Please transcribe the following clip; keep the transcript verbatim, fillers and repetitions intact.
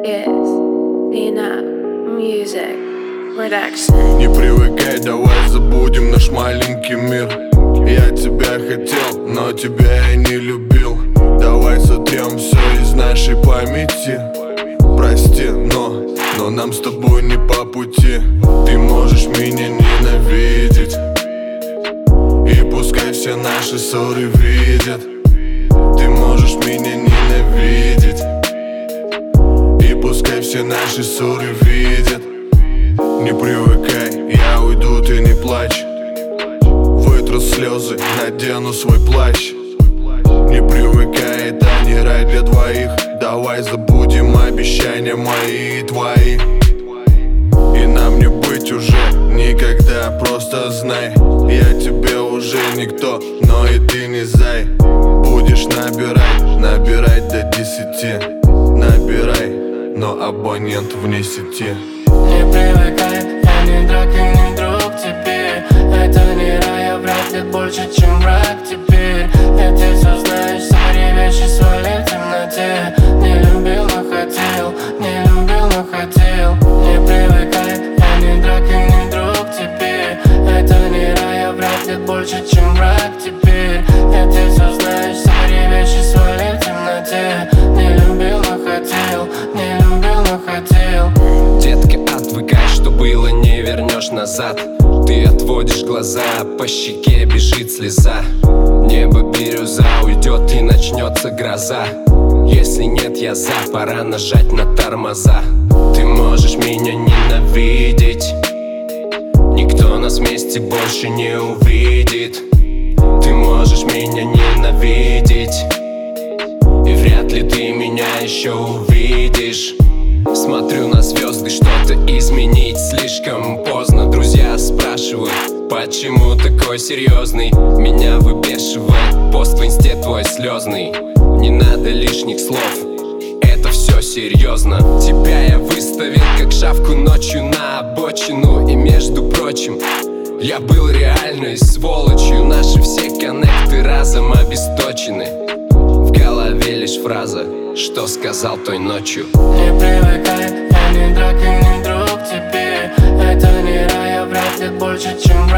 is Tina Music Production. Не привыкай, давай забудем наш маленький мир. Я тебя хотел, но тебя я не любил. Давай сотрем все из нашей памяти. Прости, но, но нам с тобой не по пути. Ты можешь меня ненавидеть, и пускай все наши ссоры видят. Ты можешь меня ненавидеть, и пускай все наши ссоры видят. Не привыкай, я уйду, ты не плачь. Вытру слезы, надену свой плащ. Не привыкай, это не рай для двоих. Давай забудем обещания мои и твои. И нам не быть уже никогда, просто знай, я тебе уже никто, но и ты не зай. Будешь набирать, набирать до десяти. Набирай, но абонент вне сети. Не привыкай, я не драк и не друг теперь. Это не рай, я враг, нет больше, чем враг теперь. И ты все знаешь, свои вещи свали в темноте. Не любил, но хотел, не любил, но хотел. Не привыкай, я не драк и не друг теперь. Это не рай, я враг, нет больше, чем враг теперь. И ты все знаешь, свои вещи свали в темноте. Не любил, но хотел, не любил, но хотел. Детка, отвыкай, что было, не вернешь назад. Ты отводишь глаза, по щеке бежит слеза. Небо бирюза, уйдет и начнется гроза. Если нет, я за, пора нажать на тормоза. Ты можешь меня ненавидеть, никто нас вместе больше не увидит. Ты можешь меня ненавидеть, и вряд ли ты меня еще увидишь. Смотрю на звезды, что-то изменить слишком поздно. Друзья спрашивают, почему такой серьезный? Меня выбешивает пост в инсте твой слезный. Не надо лишних слов, это все серьезно. Тебя я выставил как шавку ночью на обочину. И между прочим, я был реальной сволочью. Наши все коннекты разом обесточены. В голове лишь фраза, что сказал той ночью. Не привыкай, я не драк и не друг теперь. Это не рай, я враг, нет больше, чем